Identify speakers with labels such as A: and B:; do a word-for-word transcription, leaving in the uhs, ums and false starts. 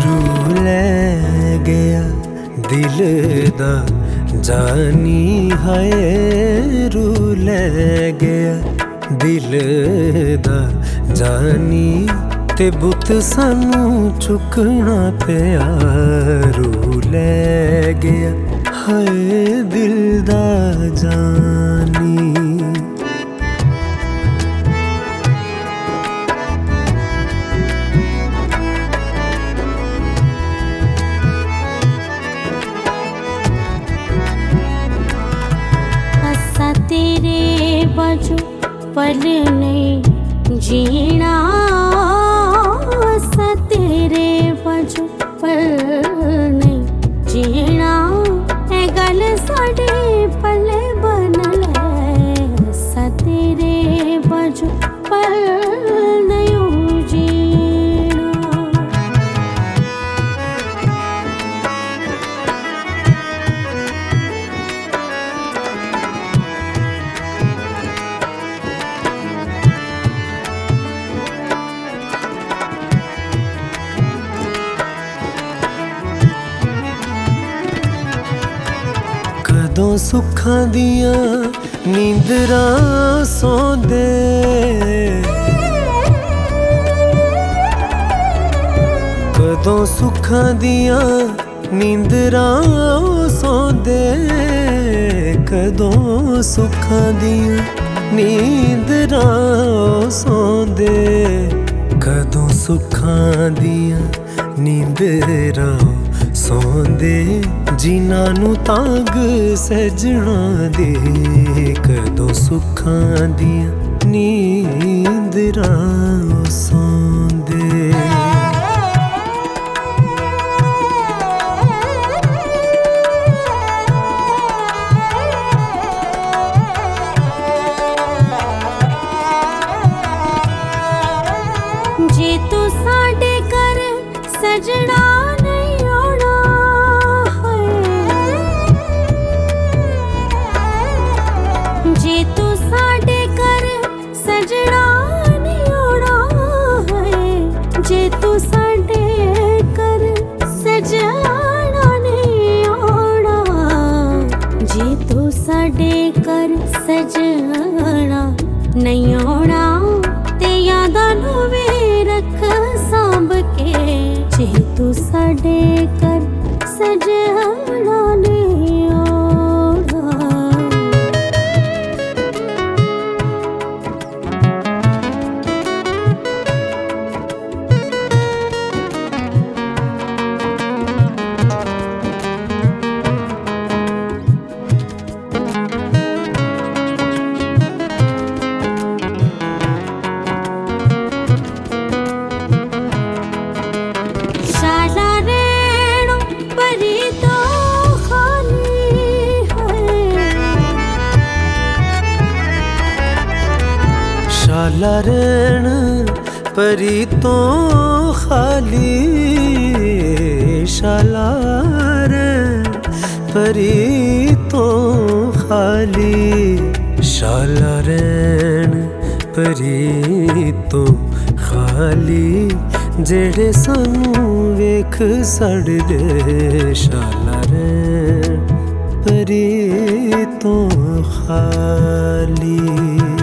A: रूह लै गया दिल दा जानी है, रूह लै गया दिल दा जानी, ते बुत सानू चुकना पिया। रूह लै गया है दिल दा जानी।
B: तेरे बाजू पल नहीं जीना, सा तेरे बाजू पल नहीं जीना, ए गल साडे पले बनल है। सा तेरे बाजू पल नहीं जीना।
A: कदों सुखां दियां नींदरां सौंदे, कदों सुखां दियां नींदरां सौंदे, कदों सुखां दियां नींदरां सौंदे, कदों सुखां दियां नींदरां सौंदे, जिन्हां नू तांग सजना दे। कदों सुखां दियां नींदरां सौंदे।
B: जे तू साडे घर सजना नहीं आना है, जे तू साडे घर सजना नहीं आना है, जे तू साडे घर सजना नहीं आना, जे तू साडे घर सजना नहीं आना, ते यादां नू वे रख सांभ के। जे तू साडे घर सजना नहीं आना। शाला रैणों परी तो खाली है,
A: शाला रैण परी तो खाली, शाला रैण परी तो खाली, शाला रैण परी तो खाली, जेड़े सानू वेख सड़दे। शाला रैण परी तो खाली।